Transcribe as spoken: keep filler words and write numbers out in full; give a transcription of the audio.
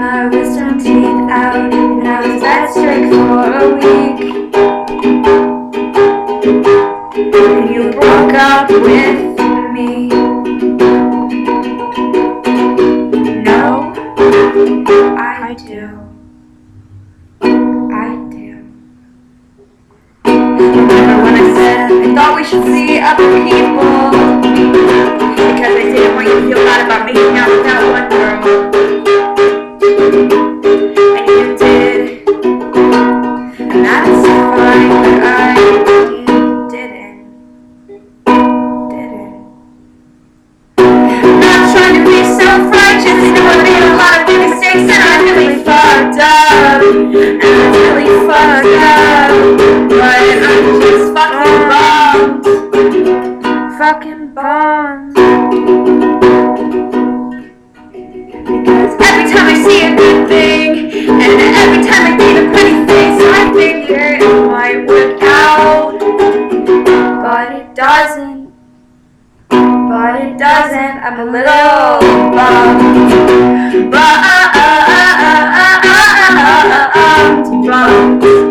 my wisdom teeth out, and I was that strict for a week. And you broke up with me. No, I do. I do. Remember when I said I thought we should see other people, because I didn't want you to feel bad about making out with that one girl. And you did. And that's fine, but I didn't. Didn't. I'm not trying to be self-righteous. I know I made a lot of big mistakes, and I really fucked up. And I really fucked up. But I'm just fucking bummed. Fucking bummed. Because every time I see a good thing, and every time I see a pretty face, I figure it might work out. But it doesn't. But it doesn't. I'm a little bummed. But uh, uh, uh, uh, uh, uh, uh, uh, uh, bummed.